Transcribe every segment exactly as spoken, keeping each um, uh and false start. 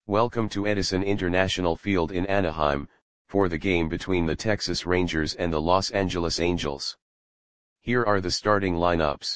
Welcome to Edison International Field in Anaheim, for the game between the Texas Rangers and the Los Angeles Angels. Here are the starting lineups.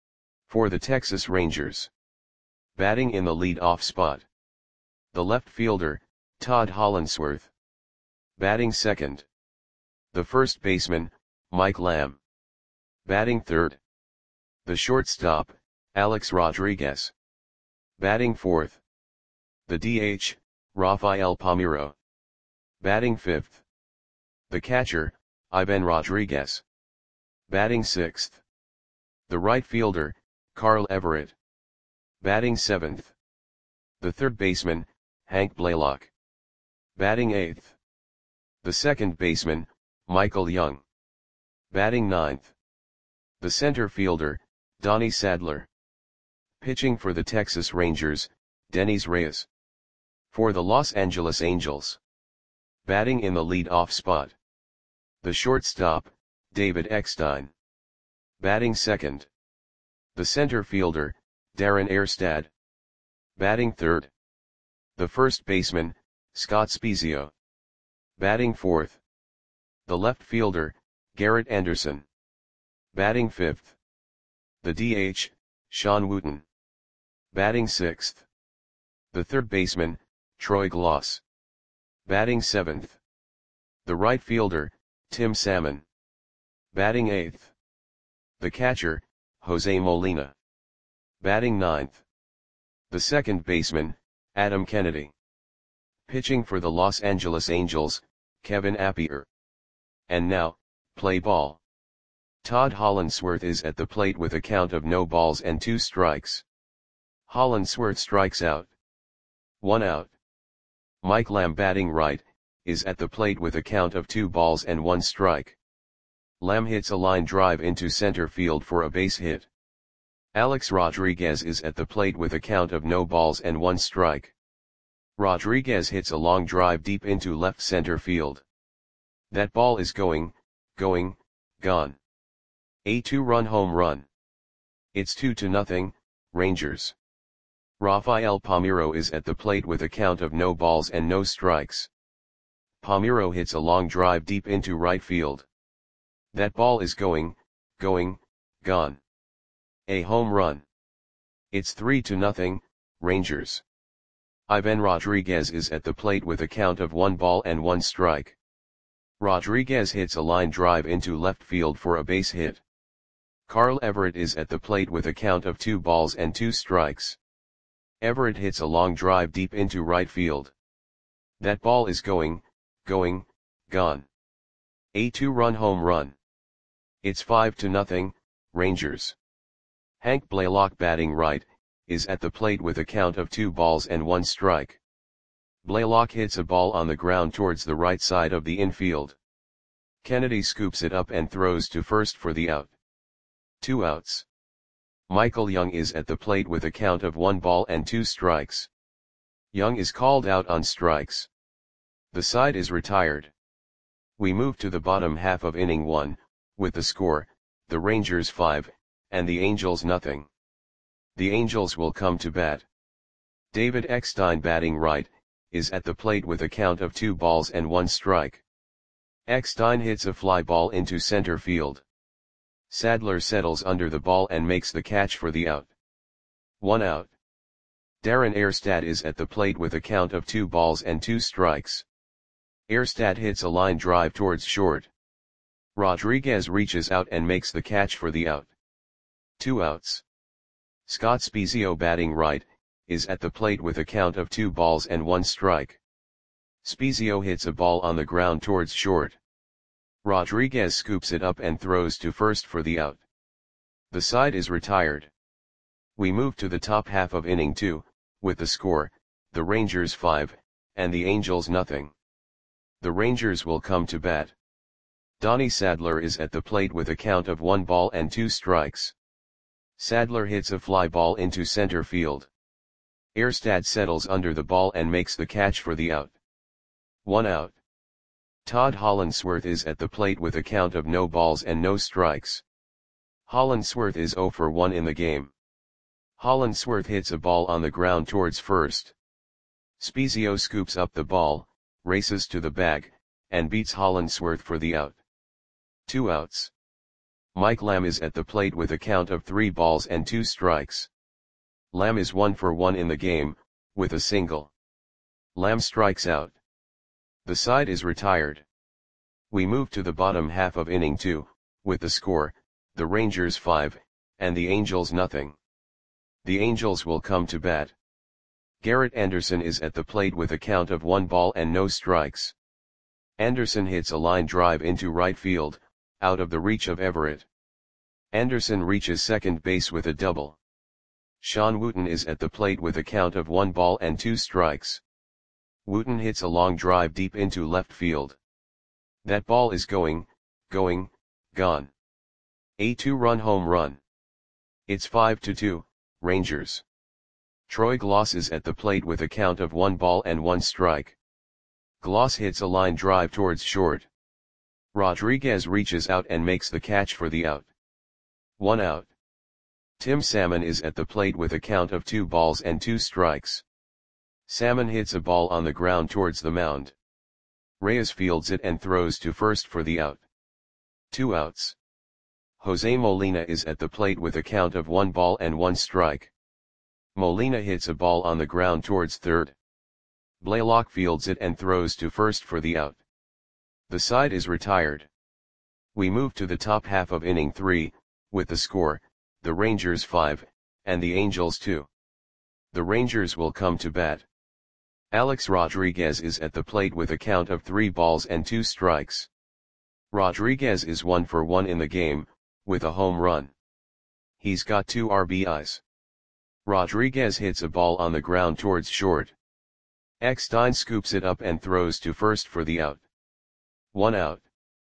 For the Texas Rangers. Batting in the lead-off spot. The left fielder, Todd Hollandsworth. Batting second. The first baseman, Mike Lamb. Batting third. The shortstop, Alex Rodriguez. Batting fourth. The D H, Rafael Palmeiro. Batting fifth. The catcher, Ivan Rodriguez. Batting sixth. The right fielder, Carl Everett. Batting seventh. The third baseman, Hank Blaylock. Batting eighth. The second baseman, Michael Young. Batting ninth. The center fielder, Donnie Sadler. Pitching for the Texas Rangers, Denys Reyes. For the Los Angeles Angels. Batting in the lead-off spot. The shortstop, David Eckstein. Batting second. The center fielder, Darren Erstad. Batting third. The first baseman, Scott Spiezio. Batting fourth. The left fielder, Garrett Anderson. Batting fifth. The D H, Sean Wooten. Batting sixth. The third baseman, Troy Gloss. Batting seventh. The right fielder, Tim Salmon. Batting eighth. The catcher, Jose Molina. Batting ninth. The second baseman, Adam Kennedy. Pitching for the Los Angeles Angels, Kevin Appier. And now, play ball. Todd Hollandsworth is at the plate with a count of no balls and two strikes. Hollandsworth strikes out. One out. Mike Lamb, batting right, is at the plate with a count of two balls and one strike. Lamb hits a line drive into center field for a base hit. Alex Rodriguez is at the plate with a count of no balls and one strike. Rodriguez hits a long drive deep into left center field. That ball is going, going, gone. A two-run home run. It's two to nothing, Rangers. Rafael Palmeiro is at the plate with a count of no balls and no strikes. Palmeiro hits a long drive deep into right field. That ball is going, going, gone. A home run. It's three to nothing, Rangers. Ivan Rodriguez is at the plate with a count of one ball and one strike. Rodriguez hits a line drive into left field for a base hit. Carl Everett is at the plate with a count of two balls and two strikes. Everett hits a long drive deep into right field. That ball is going, going, gone. A two-run home run. It's five to nothing, Rangers. Hank Blaylock, batting right, is at the plate with a count of two balls and one strike. Blaylock hits a ball on the ground towards the right side of the infield. Kennedy scoops it up and throws to first for the out. Two outs. Michael Young is at the plate with a count of one ball and two strikes. Young is called out on strikes. The side is retired. We move to the bottom half of inning one, with the score, the Rangers five, and the Angels nothing. The Angels will come to bat. David Eckstein, batting right, is at the plate with a count of two balls and one strike. Eckstein hits a fly ball into center field. Sadler settles under the ball and makes the catch for the out. One out. Darren Erstad is at the plate with a count of two balls and two strikes. Erstad hits a line drive towards short. Rodriguez reaches out and makes the catch for the out. Two outs. Scott Spiezio, batting right, is at the plate with a count of two balls and one strike. Spiezio hits a ball on the ground towards short. Rodriguez scoops it up and throws to first for the out. The side is retired. We move to the top half of inning two, with the score, the Rangers five, and the Angels nothing. The Rangers will come to bat. Donnie Sadler is at the plate with a count of one ball and two strikes. Sadler hits a fly ball into center field. Erstad settles under the ball and makes the catch for the out. One out. Todd Hollandsworth is at the plate with a count of no balls and no strikes. Hollandsworth is zero for one in the game. Hollandsworth hits a ball on the ground towards first. Spezio scoops up the ball, races to the bag, and beats Hollandsworth for the out. Two outs. Mike Lamb is at the plate with a count of three balls and two strikes. Lamb is one for one in the game, with a single. Lamb strikes out. The side is retired. We move to the bottom half of inning two, with the score, the Rangers five, and the Angels nothing. The Angels will come to bat. Garrett Anderson is at the plate with a count of one ball and no strikes. Anderson hits a line drive into right field, out of the reach of Everett. Anderson reaches second base with a double. Sean Wooten is at the plate with a count of one ball and two strikes. Wooten hits a long drive deep into left field. That ball is going, going, gone. A two-run home run. It's five to two, Rangers. Troy Gloss is at the plate with a count of one ball and one strike. Gloss hits a line drive towards short. Rodriguez reaches out and makes the catch for the out. One out. Tim Salmon is at the plate with a count of two balls and two strikes. Salmon hits a ball on the ground towards the mound. Reyes fields it and throws to first for the out. Two outs. Jose Molina is at the plate with a count of one ball and one strike. Molina hits a ball on the ground towards third. Blaylock fields it and throws to first for the out. The side is retired. We move to the top half of inning three, with the score, the Rangers five, and the Angels two. The Rangers will come to bat. Alex Rodriguez is at the plate with a count of three balls and two strikes. Rodriguez is one for one in the game, with a home run. He's got two R B Is. Rodriguez hits a ball on the ground towards short. Eckstein scoops it up and throws to first for the out. One out.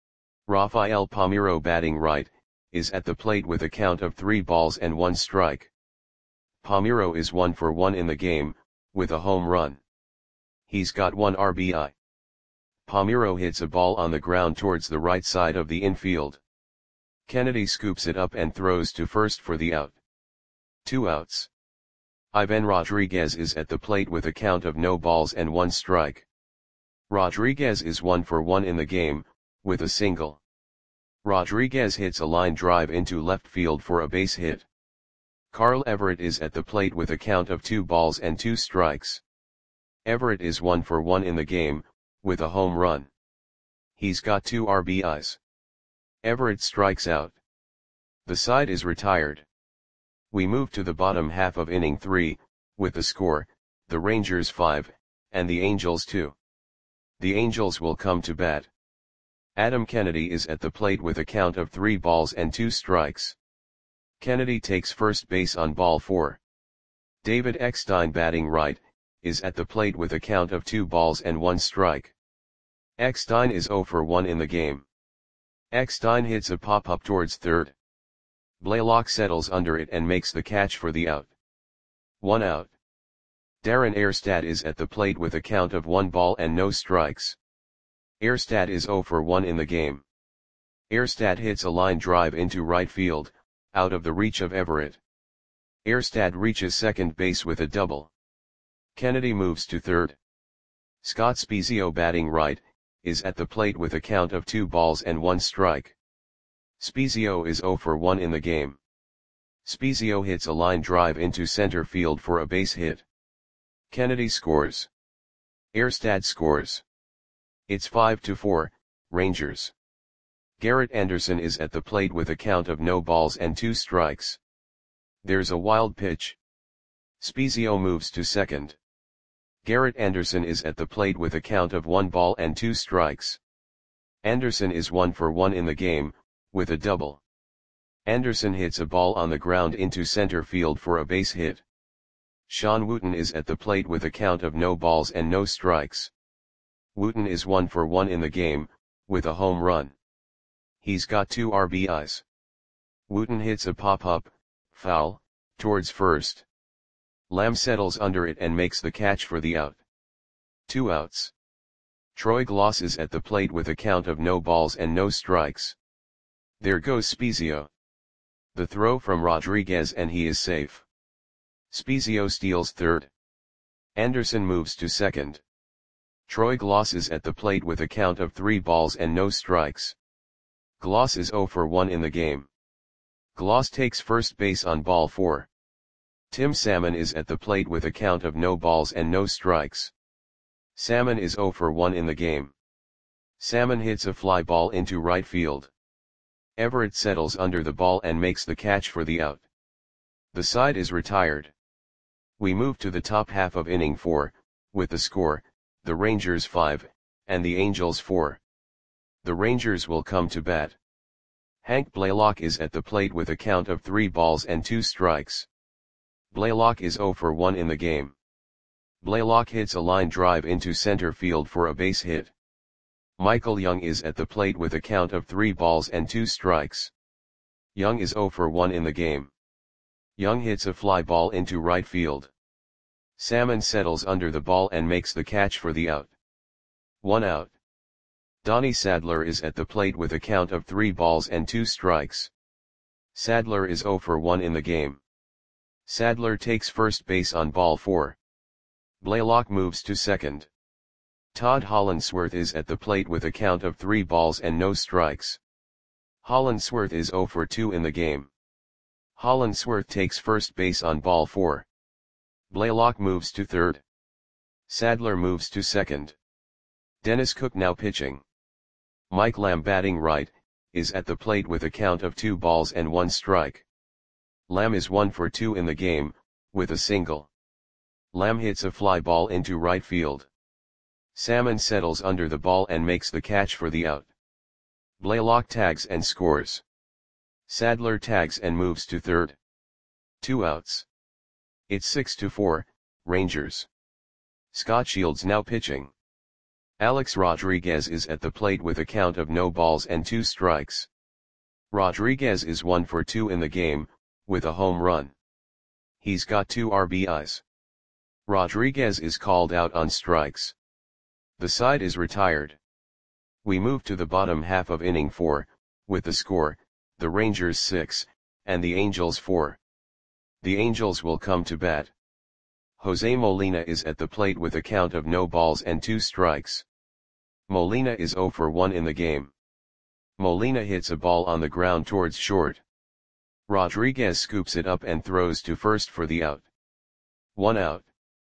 Rafael Palmeiro, batting right, is at the plate with a count of three balls and one strike. Palmeiro is one for one in the game, with a home run. He's got one R B I. Palmeiro hits a ball on the ground towards the right side of the infield. Kennedy scoops it up and throws to first for the out. Two outs. Ivan Rodriguez is at the plate with a count of no balls and one strike. Rodriguez is one for one in the game, with a single. Rodriguez hits a line drive into left field for a base hit. Carl Everett is at the plate with a count of two balls and two strikes. Everett is one for one in the game, with a home run. He's got two R B Is. Everett strikes out. The side is retired. We move to the bottom half of inning three, with the score, the Rangers five, and the Angels two. The Angels will come to bat. Adam Kennedy is at the plate with a count of three balls and two strikes. Kennedy takes first base on ball four. David Eckstein, batting right, is at the plate with a count of two balls and one strike. Eckstein is zero for one in the game. Eckstein hits a pop-up towards third. Blaylock settles under it and makes the catch for the out. One out. Darren Erstad is at the plate with a count of one ball and no strikes. Erstad is zero for one in the game. Erstad hits a line drive into right field, out of the reach of Everett. Erstad reaches second base with a double. Kennedy moves to third. Scott Spezio, batting right, is at the plate with a count of two balls and one strike. Spezio is zero for one in the game. Spezio hits a line drive into center field for a base hit. Kennedy scores. Erstad scores. It's five to four, Rangers. Garrett Anderson is at the plate with a count of no balls and two strikes. There's a wild pitch. Spezio moves to second. Garrett Anderson is at the plate with a count of one ball and two strikes. Anderson is one for one in the game, with a double. Anderson hits a ball on the ground into center field for a base hit. Sean Wooten is at the plate with a count of no balls and no strikes. Wooten is one for one in the game, with a home run. He's got two R B Is. Wooten hits a pop-up, foul, towards first. Lamb settles under it and makes the catch for the out. Two outs. Troy Gloss is at the plate with a count of no balls and no strikes. There goes Spezio. The throw from Rodriguez and he is safe. Spezio steals third. Anderson moves to second. Troy Gloss is at the plate with a count of three balls and no strikes. Gloss is zero for one in the game. Gloss takes first base on ball four. Tim Salmon is at the plate with a count of no balls and no strikes. Salmon is zero for one in the game. Salmon hits a fly ball into right field. Everett settles under the ball and makes the catch for the out. The side is retired. We move to the top half of inning four, with the score, the Rangers five, and the Angels four. The Rangers will come to bat. Hank Blaylock is at the plate with a count of three balls and two strikes. Blaylock is zero for one in the game. Blaylock hits a line drive into center field for a base hit. Michael Young is at the plate with a count of three balls and two strikes. Young is zero for one in the game. Young hits a fly ball into right field. Salmon settles under the ball and makes the catch for the out. One out. Donnie Sadler is at the plate with a count of three balls and two strikes. Sadler is zero for one in the game. Sadler takes first base on ball four. Blaylock moves to second. Todd Hollandsworth is at the plate with a count of three balls and no strikes. Hollandsworth is zero for two in the game. Hollandsworth takes first base on ball four. Blaylock moves to third. Sadler moves to second. Dennis Cook now pitching. Mike Lamb batting right, is at the plate with a count of two balls and one strike. Lamb is one for two in the game, with a single. Lamb hits a fly ball into right field. Salmon settles under the ball and makes the catch for the out. Blaylock tags and scores. Sadler tags and moves to third. Two outs. It's six to four, Rangers. Scott Shields now pitching. Alex Rodriguez is at the plate with a count of no balls and two strikes. Rodriguez is one for two in the game, with a home run. He's got two R B Is. Rodriguez is called out on strikes. The side is retired. We move to the bottom half of inning four, with the score, the Rangers six, and the Angels four. The Angels will come to bat. Jose Molina is at the plate with a count of no balls and two strikes. Molina is zero for one in the game. Molina hits a ball on the ground towards short. Rodriguez scoops it up and throws to first for the out. One out.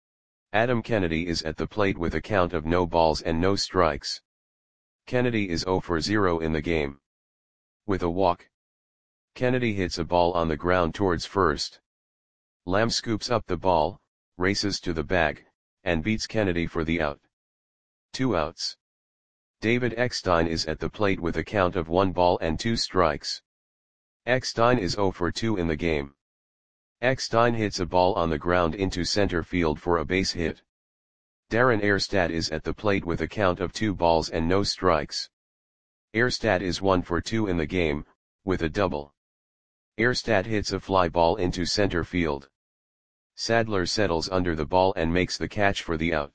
Adam Kennedy is at the plate with a count of no balls and no strikes. Kennedy is zero for zero in the game. With a walk. Kennedy hits a ball on the ground towards first. Lamb scoops up the ball, races to the bag, and beats Kennedy for the out. Two outs. David Eckstein is at the plate with a count of one ball and two strikes. Eckstein is zero for two in the game. Eckstein hits a ball on the ground into center field for a base hit. Darren Erstad is at the plate with a count of two balls and no strikes. Erstad is one for two in the game, with a double. Erstad hits a fly ball into center field. Sadler settles under the ball and makes the catch for the out.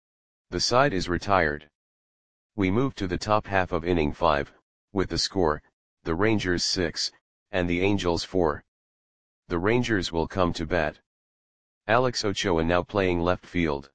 The side is retired. We move to the top half of inning five, with the score, the Rangers six, and the Angels four. The Rangers will come to bat. Alex Ochoa now playing left field.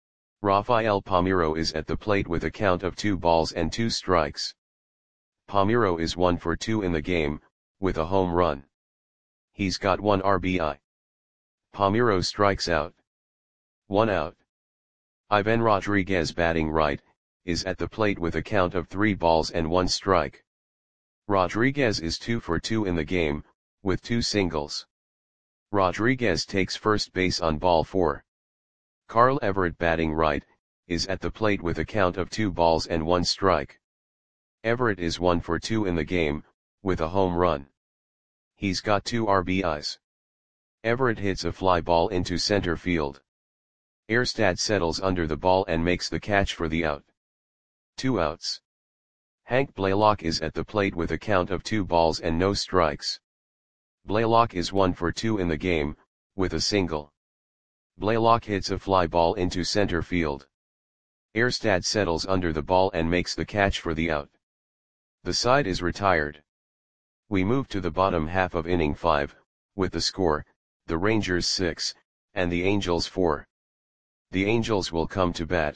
Rafael Palmeiro is at the plate with a count of two balls and two strikes. Palmeiro is one for two in the game, with a home run. He's got one R B I. Palmeiro strikes out. One out. Ivan Rodriguez batting right, is at the plate with a count of three balls and one strike. Rodriguez is two for two in the game, with two singles. Rodriguez takes first base on ball four. Carl Everett batting right, is at the plate with a count of two balls and one strike. Everett is one for two in the game, with a home run. He's got two R B Is. Everett hits a fly ball into center field. Erstad settles under the ball and makes the catch for the out. Two outs. Hank Blaylock is at the plate with a count of two balls and no strikes. Blaylock is one for two in the game, with a single. Blaylock hits a fly ball into center field. Erstad settles under the ball and makes the catch for the out. The side is retired. We move to the bottom half of inning five, with the score, the Rangers six, and the Angels four. The Angels will come to bat.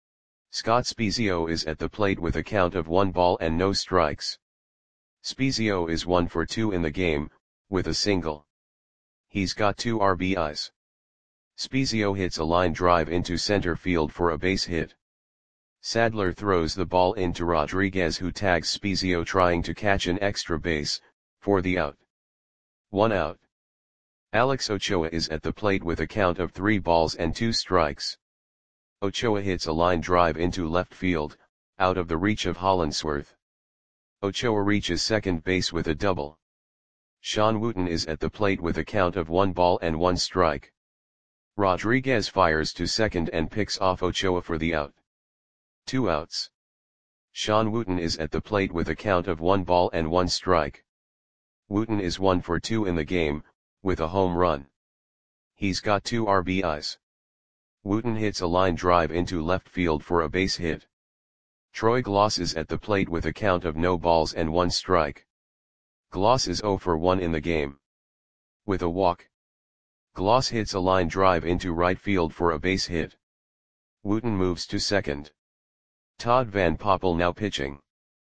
Scott Spiezio is at the plate with a count of one ball and no strikes. Spiezio is one for two in the game, with a single. He's got two R B Is. Spiezio hits a line drive into center field for a base hit. Sadler throws the ball into Rodriguez, who tags Spiezio trying to catch an extra base, for the out. One out. Alex Ochoa is at the plate with a count of three balls and two strikes. Ochoa hits a line drive into left field, out of the reach of Hollandsworth. Ochoa reaches second base with a double. Sean Wooten is at the plate with a count of one ball and one strike. Rodriguez fires to second and picks off Ochoa for the out. Two outs. Sean Wooten is at the plate with a count of one ball and one strike. Wooten is one for two in the game, with a home run. He's got two R B Is. Wooten hits a line drive into left field for a base hit. Troy Gloss is at the plate with a count of no balls and one strike. Gloss is zero for one in the game. With a walk. Gloss hits a line drive into right field for a base hit. Wooten moves to second. Todd Van Poppel now pitching.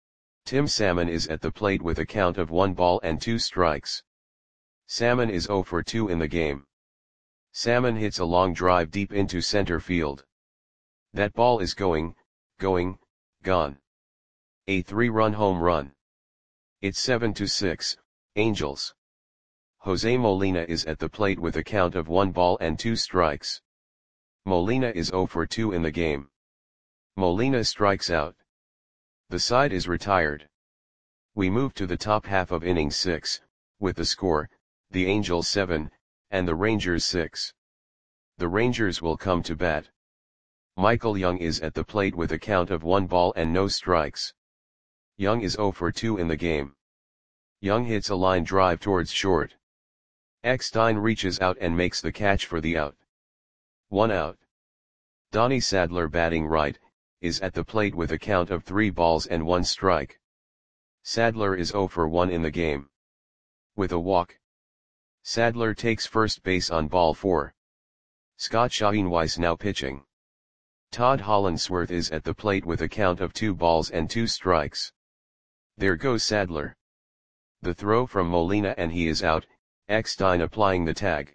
Tim Salmon is at the plate with a count of one ball and two strikes. Salmon is zero for two in the game. Salmon hits a long drive deep into center field. That ball is going, going, gone. A three-run home run. It's seven to six, Angels. Jose Molina is at the plate with a count of one ball and two strikes. Molina is zero for two in the game. Molina strikes out. The side is retired. We move to the top half of inning six, with the score, the Angels seven, and the Rangers six. The Rangers will come to bat. Michael Young is at the plate with a count of one ball and no strikes. Young is zero for two in the game. Young hits a line drive towards short. Eckstein reaches out and makes the catch for the out. One out. Donnie Sadler, batting right, is at the plate with a count of three balls and one strike. Sadler is zero for one in the game. With a walk. Sadler takes first base on ball four. Scott Schoenweiss now pitching. Todd Hollandsworth is at the plate with a count of two balls and two strikes. There goes Sadler. The throw from Molina and he is out, Eckstein applying the tag.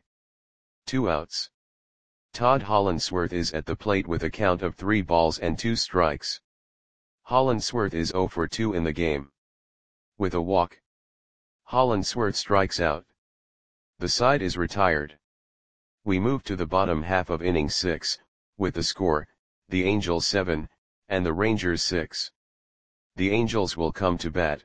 Two outs. Todd Hollandsworth is at the plate with a count of three balls and two strikes. Hollandsworth is zero for two in the game. With a walk. Hollandsworth strikes out. The side is retired. We move to the bottom half of inning six, with the score, the Angels seven, and the Rangers six. The Angels will come to bat.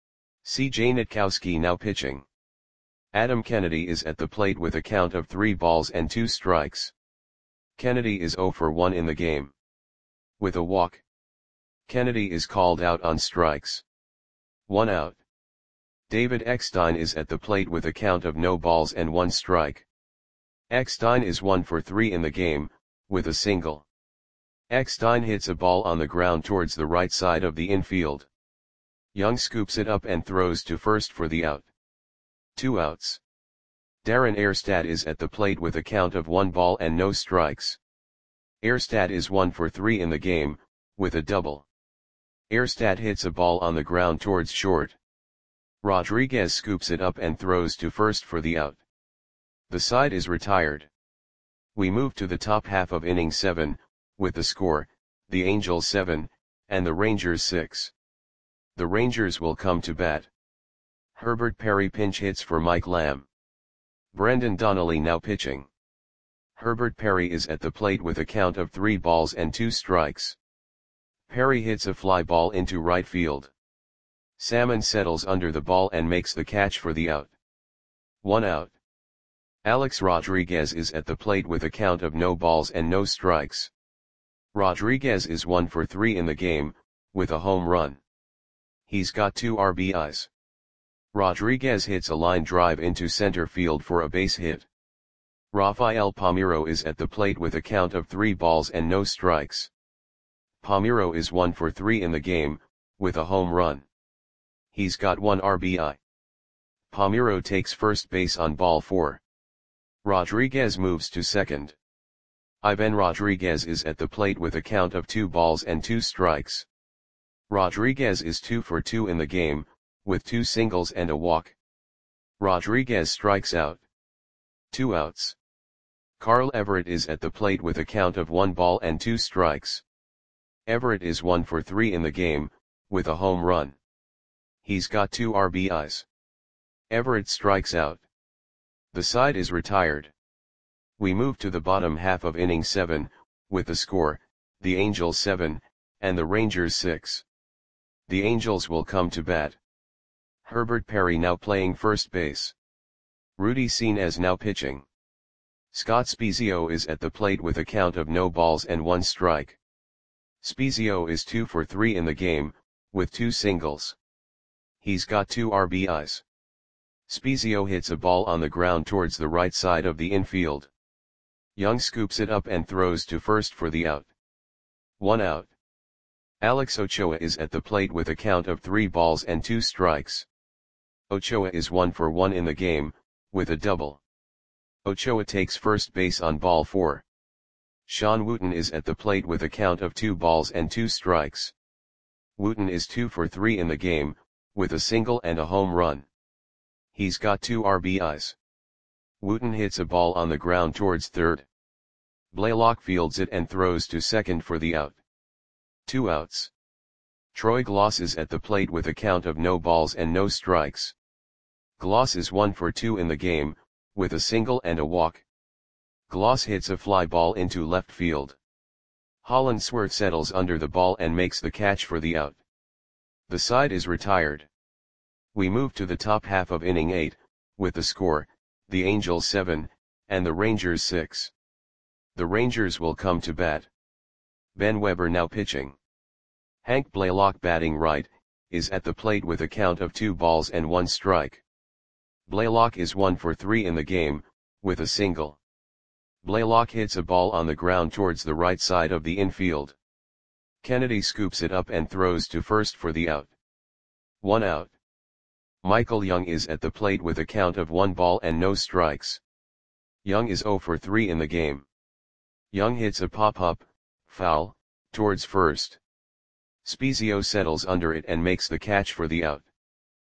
C J Nitkowski now pitching. Adam Kennedy is at the plate with a count of three balls and two strikes. Kennedy is zero for one in the game. With a walk. Kennedy is called out on strikes. One out. David Eckstein is at the plate with a count of no balls and one strike. Eckstein is one for three in the game, with a single. Eckstein hits a ball on the ground towards the right side of the infield. Young scoops it up and throws to first for the out. Two outs. Darren Erstad is at the plate with a count of one ball and no strikes. Erstad is one for three in the game, with a double. Erstad hits a ball on the ground towards short. Rodriguez scoops it up and throws to first for the out. The side is retired. We move to the top half of inning seven, with the score, the Angels seven, and the Rangers six. The Rangers will come to bat. Herbert Perry pinch hits for Mike Lamb. Brendan Donnelly now pitching. Herbert Perry is at the plate with a count of three balls and two strikes. Perry hits a fly ball into right field. Salmon settles under the ball and makes the catch for the out. One out. Alex Rodriguez is at the plate with a count of no balls and no strikes. Rodriguez is one for three in the game, with a home run. He's got two R B Is. Rodriguez hits a line drive into center field for a base hit. Rafael Palmeiro is at the plate with a count of three balls and no strikes. Palmeiro is one for three in the game, with a home run. He's got one R B I. Palmeiro takes first base on ball four. Rodriguez moves to second. Ivan Rodriguez is at the plate with a count of two balls and two strikes. Rodriguez is two for two in the game, with two singles and a walk. Rodriguez strikes out. Two outs. Carl Everett is at the plate with a count of one ball and two strikes. Everett is one for three in the game, with a home run. He's got two R B Is. Everett strikes out. The side is retired. We move to the bottom half of inning seven, with the score, the Angels seven, and the Rangers six. The Angels will come to bat. Herbert Perry now playing first base. Rudy Senes now pitching. Scott Spiezio is at the plate with a count of no balls and one strike. Spiezio is two for three in the game, with two singles. He's got two R B Is. Spiezio hits a ball on the ground towards the right side of the infield. Young scoops it up and throws to first for the out. One out. Alex Ochoa is at the plate with a count of three balls and two strikes. Ochoa is one for one in the game, with a double. Ochoa takes first base on ball four. Sean Wooten is at the plate with a count of two balls and two strikes. Wooten is two for three in the game, with a single and a home run. He's got two R B Is. Wooten hits a ball on the ground towards third. Blaylock fields it and throws to second for the out. Two outs. Troy Gloss is at the plate with a count of no balls and no strikes. Gloss is one for two in the game, with a single and a walk. Gloss hits a fly ball into left field. Hollandsworth settles under the ball and makes the catch for the out. The side is retired. We move to the top half of inning eight, with the score, the Angels seven, and the Rangers six. The Rangers will come to bat. Ben Weber now pitching. Hank Blaylock batting right, is at the plate with a count of two balls and one strike. Blaylock is one for three in the game, with a single. Blaylock hits a ball on the ground towards the right side of the infield. Kennedy scoops it up and throws to first for the out. One out. Michael Young is at the plate with a count of one ball and no strikes. Young is zero for three in the game. Young hits a pop-up, foul, towards first. Spiezio settles under it and makes the catch for the out.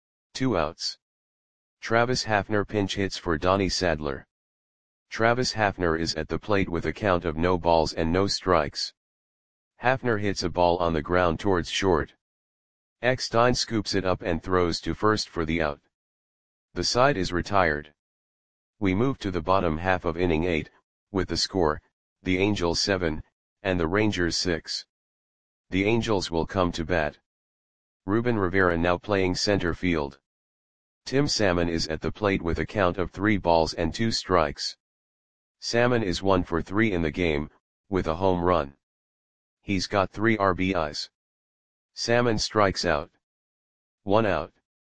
Two outs. Travis Hafner pinch hits for Donnie Sadler. Travis Hafner is at the plate with a count of no balls and no strikes. Hafner hits a ball on the ground towards short. Eckstein scoops it up and throws to first for the out. The side is retired. We move to the bottom half of inning eight, with the score, the Angels seven, and the Rangers six. The Angels will come to bat. Ruben Rivera now playing center field. Tim Salmon is at the plate with a count of three balls and two strikes. Salmon is one for three in the game, with a home run. He's got three R B Is. Salmon strikes out. One out.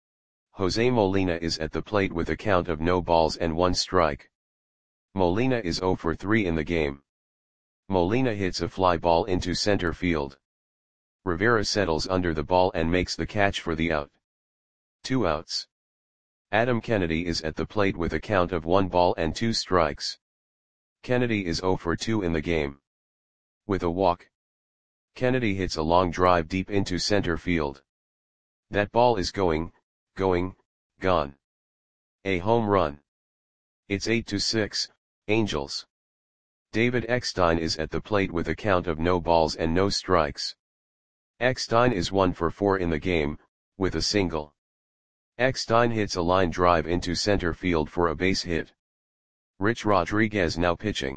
Jose Molina is at the plate with a count of no balls and one strike. Molina is zero for three in the game. Molina hits a fly ball into center field. Rivera settles under the ball and makes the catch for the out. Two outs. Adam Kennedy is at the plate with a count of one ball and two strikes. Kennedy is zero for two in the game. With a walk. Kennedy hits a long drive deep into center field. That ball is going, going, gone. A home run. It's eight to six, Angels. David Eckstein is at the plate with a count of no balls and no strikes. Eckstein is one for four in the game, with a single. Eckstein hits a line drive into center field for a base hit. Rich Rodriguez now pitching.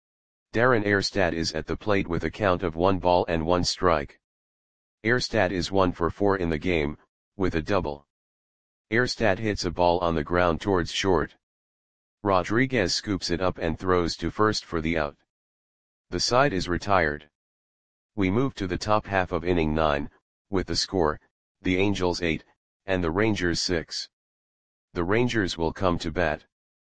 Darren Erstad is at the plate with a count of one ball and one strike. Erstad is one for four in the game, with a double. Erstad hits a ball on the ground towards short. Rodriguez scoops it up and throws to first for the out. The side is retired. We move to the top half of inning nine, with the score, the Angels eight, and the Rangers six. The Rangers will come to bat.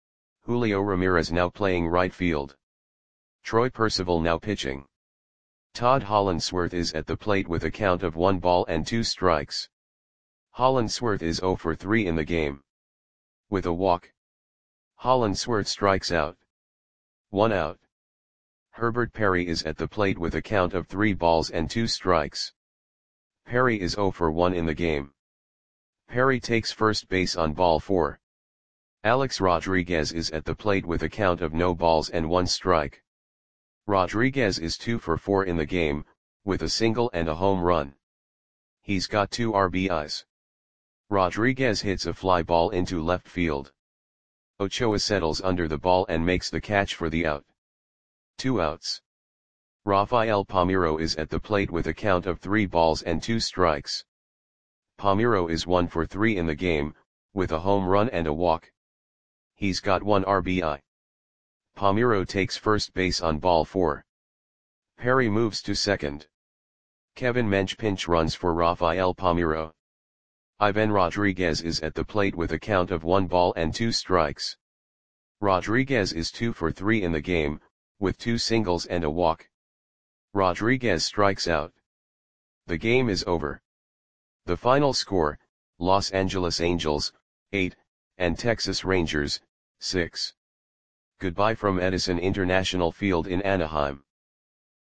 Julio Ramirez now playing right field. Troy Percival now pitching. Todd Hollandsworth is at the plate with a count of one ball and two strikes. Hollandsworth is zero for three in the game. With a walk. Hollandsworth strikes out. One out. Herbert Perry is at the plate with a count of three balls and two strikes. Perry is zero for one in the game. Perry takes first base on ball four. Alex Rodriguez is at the plate with a count of no balls and one strike. Rodriguez is two for four in the game, with a single and a home run. He's got two R B Is. Rodriguez hits a fly ball into left field. Ochoa settles under the ball and makes the catch for the out. Two outs. Rafael Palmeiro is at the plate with a count of three balls and two strikes. Palmeiro is one for three in the game, with a home run and a walk. He's got one R B I. Palmeiro takes first base on ball four. Perry moves to second. Kevin Mench pinch runs for Rafael Palmeiro. Ivan Rodriguez is at the plate with a count of one ball and two strikes. Rodriguez is two for three in the game, with two singles and a walk. Rodriguez strikes out. The game is over. The final score, Los Angeles Angels, eight, and Texas Rangers, six. Goodbye from Edison International Field in Anaheim.